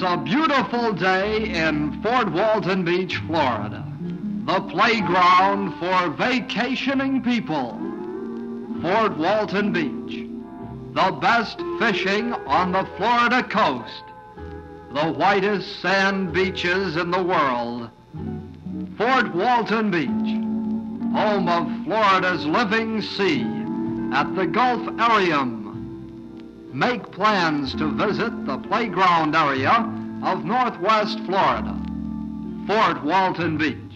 It's a beautiful day in Fort Walton Beach, Florida. The playground for vacationing people. Fort Walton Beach. The best fishing on the Florida coast. The whitest sand beaches in the world. Fort Walton Beach, home of Florida's living sea at the Gulf Arium. Make plans to visit the playground area of Northwest Florida. Fort Walton Beach.